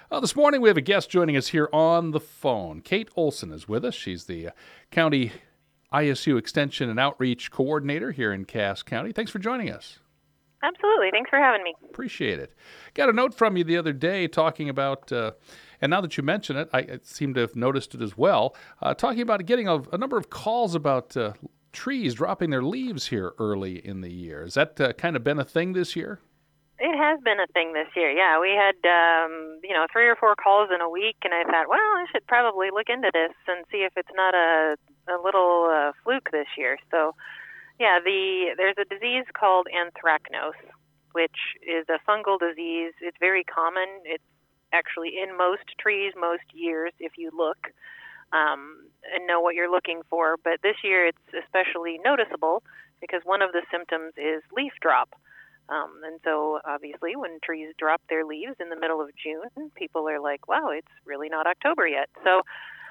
This morning we have a guest joining us here on the phone. Kate Olson is with us. She's the County ISU Extension and Outreach Coordinator here in Cass County. Thanks for joining us. Absolutely. Thanks for having me. Appreciate it. Got a note from you the other day talking about, and now that you mention it, I seem to have noticed it as well, talking about getting a number of calls about trees dropping their leaves here early in the year. Has that kind of been a thing this year? It has been a thing this year. Yeah, we had, 3 or 4 calls in a week, and I thought, well, I should probably look into this and see if it's not a little fluke this year. So, yeah, there's a disease called anthracnose, which is a fungal disease. It's very common. It's actually in most trees, most years, if you look and know what you're looking for. But this year it's especially noticeable because one of the symptoms is leaf drop. And so obviously when trees drop their leaves in the middle of June, people are like, wow, it's really not October yet. So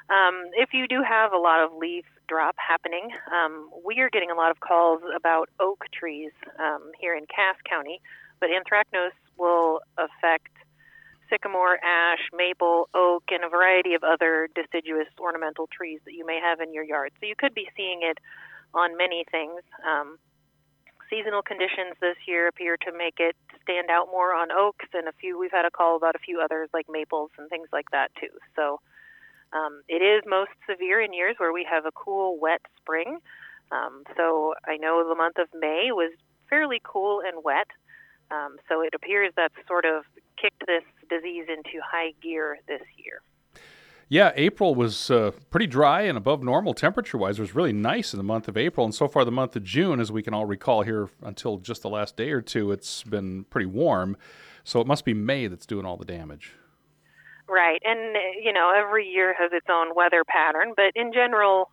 if you do have a lot of leaf drop happening, we are getting a lot of calls about oak trees here in Cass County, but anthracnose will affect sycamore, ash, maple, oak, and a variety of other deciduous ornamental trees that you may have in your yard. So you could be seeing it on many things. Seasonal conditions this year appear to make it stand out more on oaks, and we've had a call about a few others like maples and things like that too. So it is most severe in years where we have a cool, wet spring. So I know the month of May was fairly cool and wet. So it appears that's sort of kicked this disease into high gear this year. Yeah, April was pretty dry and above normal temperature-wise. It was really nice in the month of April, and so far the month of June, as we can all recall here until just the last day or two, it's been pretty warm. So it must be May that's doing all the damage. Right, and every year has its own weather pattern, but in general,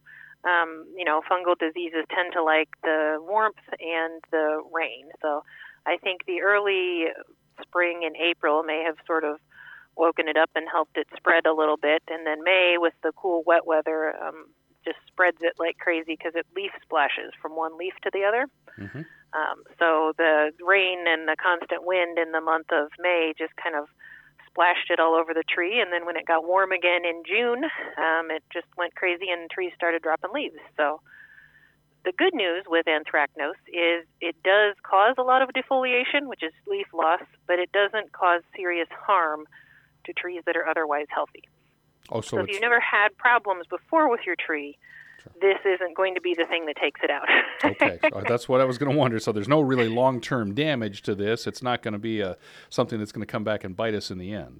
fungal diseases tend to like the warmth and the rain. So I think the early spring in April may have sort of woken it up and helped it spread a little bit. And then May, with the cool, wet weather, just spreads it like crazy because it leaf splashes from one leaf to the other. Mm-hmm. So the rain and the constant wind in the month of May just kind of splashed it all over the tree. And then when it got warm again in June, it just went crazy and trees started dropping leaves. So the good news with anthracnose is it does cause a lot of defoliation, which is leaf loss, but it doesn't cause serious harm to trees that are otherwise healthy. So if you've never had problems before with your tree, sure, this isn't going to be the thing that takes it out. Okay, that's what I was going to wonder. So there's no really long-term damage to this. It's not going to be something that's going to come back and bite us in the end.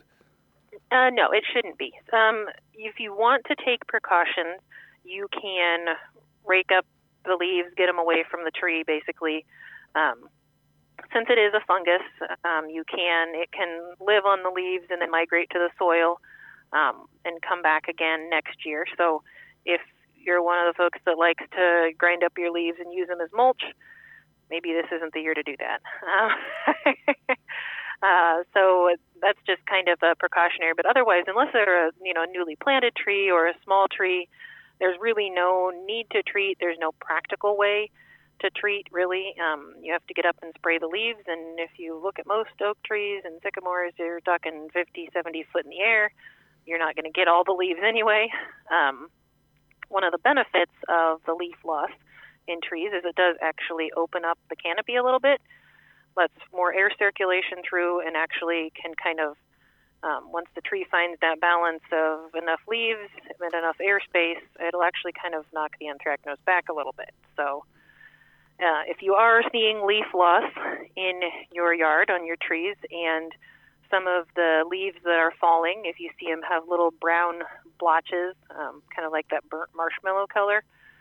No, it shouldn't be. If you want to take precautions, you can rake up the leaves, get them away from the tree, basically. Since it is a fungus, it can live on the leaves and then migrate to the soil and come back again next year. So if you're one of the folks that likes to grind up your leaves and use them as mulch, maybe this isn't the year to do that. So that's just kind of a precautionary. But otherwise, unless they're a newly planted tree or a small tree, there's really no need to treat. There's no practical way to treat, really. You have to get up and spray the leaves, and if you look at most oak trees and sycamores, you're talking 50, 70 foot in the air. You're not going to get all the leaves anyway. One of the benefits of the leaf loss in trees is it does actually open up the canopy a little bit, lets more air circulation through, and actually can kind of, once the tree finds that balance of enough leaves and enough airspace, it'll actually kind of knock the anthracnose back a little bit. So if you are seeing leaf loss in your yard on your trees and some of the leaves that are falling, if you see them have little brown blotches, kind of like that burnt marshmallow color,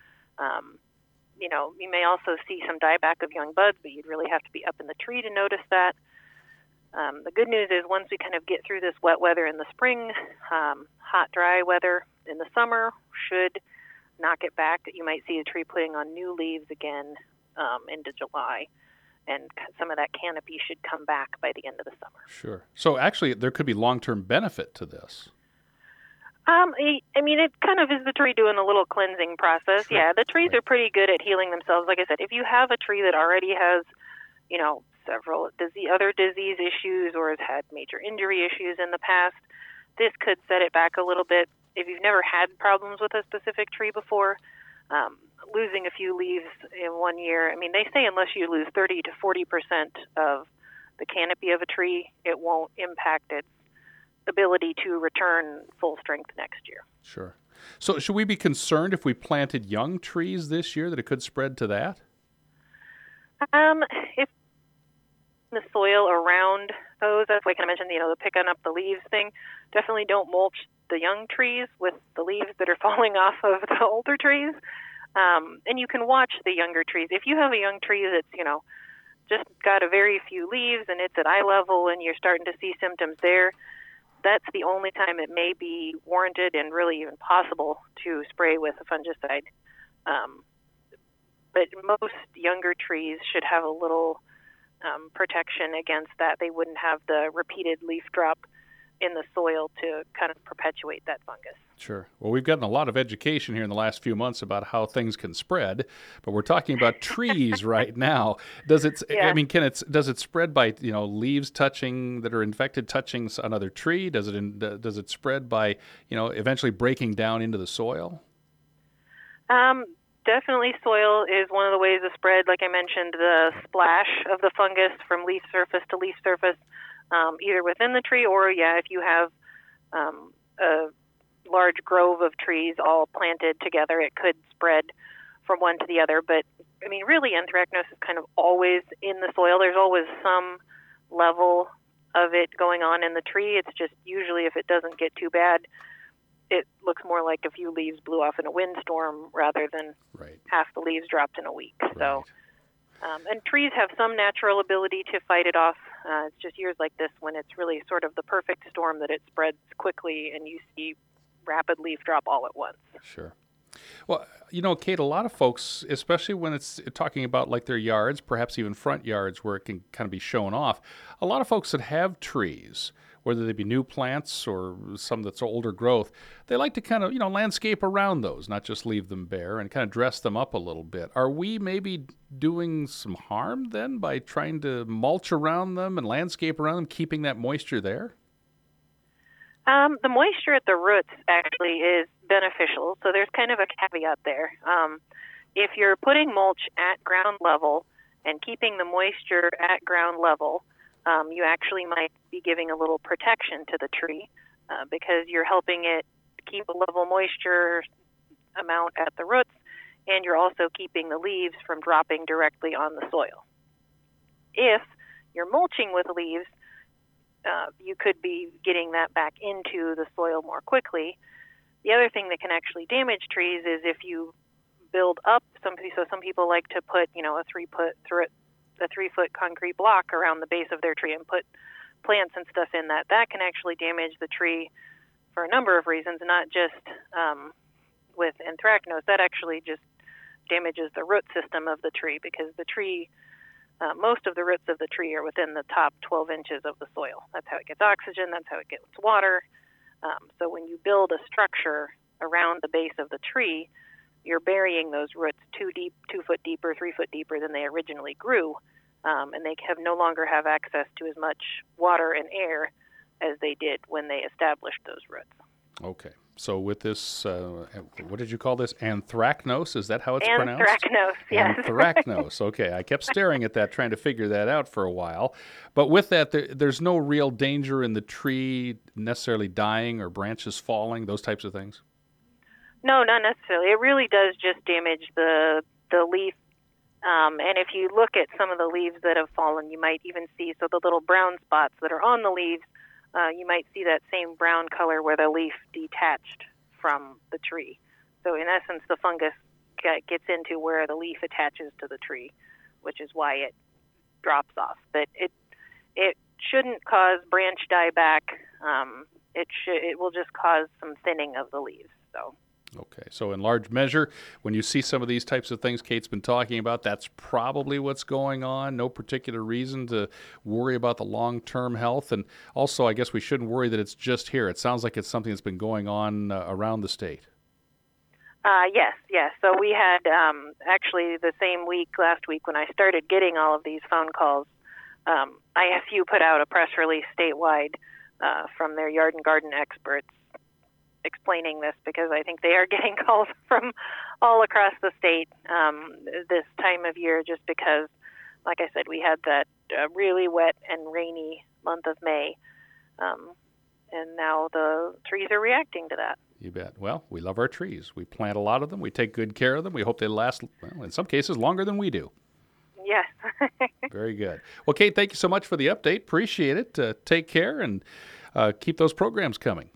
you may also see some dieback of young buds, but you'd really have to be up in the tree to notice that. The good news is once we kind of get through this wet weather in the spring, hot, dry weather in the summer should knock it back. You might see the tree putting on new leaves again into July, and some of that canopy should come back by the end of the summer. Sure. So actually, there could be long-term benefit to this. I mean, it kind of is the tree doing a little cleansing process. Sure. Yeah, the trees are pretty good at healing themselves. Like I said, if you have a tree that already has, several other disease issues or has had major injury issues in the past, this could set it back a little bit. If you've never had problems with a specific tree before, losing a few leaves in 1 year, I mean, they say unless you lose 30 to 40% of the canopy of a tree, it won't impact its ability to return full strength next year. Sure. So should we be concerned if we planted young trees this year that it could spread to that? If the soil around those, that's like I mentioned, the picking up the leaves thing, definitely don't mulch the young trees with the leaves that are falling off of the older trees. And you can watch the younger trees. If you have a young tree that's, just got a very few leaves and it's at eye level and you're starting to see symptoms there, that's the only time it may be warranted and really even possible to spray with a fungicide. But most younger trees should have a little protection against that. They wouldn't have the repeated leaf drop in the soil to kind of perpetuate that fungus. Sure. Well, we've gotten a lot of education here in the last few months about how things can spread, but we're talking about trees right now. Does it? Yeah. I mean, does it spread by leaves touching that are infected touching another tree? Does it spread by eventually breaking down into the soil? Definitely, soil is one of the ways of spread. Like I mentioned, the splash of the fungus from leaf surface to leaf surface, either within the tree or if you have a large grove of trees all planted together, it could spread from one to the other. But I mean, really, anthracnose is kind of always in the soil. There's always some level of it going on in the tree. It's just usually if it doesn't get too bad, it looks more like a few leaves blew off in a windstorm rather than half the leaves dropped in a week. Right. So, and trees have some natural ability to fight it off. It's just years like this when it's really sort of the perfect storm that it spreads quickly and you see rapid leaf drop all at once. Sure. Well, Kate, a lot of folks, especially when it's talking about like their yards, perhaps even front yards where it can kind of be shown off, a lot of folks that have trees, whether they be new plants or some that's older growth, they like to kind of, landscape around those, not just leave them bare and kind of dress them up a little bit. Are we maybe doing some harm then by trying to mulch around them and landscape around them, keeping that moisture there? The moisture at the roots actually is beneficial, so there's kind of a caveat there. If you're putting mulch at ground level and keeping the moisture at ground level, you actually might be giving a little protection to the tree because you're helping it keep a level moisture amount at the roots, and you're also keeping the leaves from dropping directly on the soil. If you're mulching with leaves, you could be getting that back into the soil more quickly. The other thing that can actually damage trees is if you build up some people like to put, a 3-foot concrete block around the base of their tree and put plants and stuff in that. That can actually damage the tree for a number of reasons, not just with anthracnose. That actually just damages the root system of the tree because the tree, most of the roots of the tree are within the top 12 inches of the soil. That's how it gets oxygen. That's how it gets water. So when you build a structure around the base of the tree, you're burying those roots 2 foot deeper, 3 foot deeper than they originally grew, and they no longer have access to as much water and air as they did when they established those roots. Okay. So with this, what did you call this? Anthracnose? Is that how it's pronounced? Anthracnose, yes. Anthracnose. Okay. I kept staring at that, trying to figure that out for a while. But with that, there's no real danger in the tree necessarily dying or branches falling, those types of things? No, not necessarily. It really does just damage the leaf. And if you look at some of the leaves that have fallen, you might even see the little brown spots that are on the leaves. You might see that same brown color where the leaf detached from the tree. So in essence, the fungus gets into where the leaf attaches to the tree, which is why it drops off. But it shouldn't cause branch dieback. It will just cause some thinning of the leaves. So. Okay, so in large measure, when you see some of these types of things Kate's been talking about, that's probably what's going on. No particular reason to worry about the long-term health. And also, I guess we shouldn't worry that it's just here. It sounds like it's something that's been going on around the state. Yes. So we had actually the same week, last week, when I started getting all of these phone calls, IFU put out a press release statewide from their yard and garden experts explaining this, because I think they are getting calls from all across the state this time of year, just because, like I said, we had that really wet and rainy month of May, and now the trees are reacting to that. You bet. Well, we love our trees. We plant a lot of them. We take good care of them. We hope they last, well, in some cases, longer than we do. Yes. Very good. Well, Kate, thank you so much for the update. Appreciate it. Take care and keep those programs coming.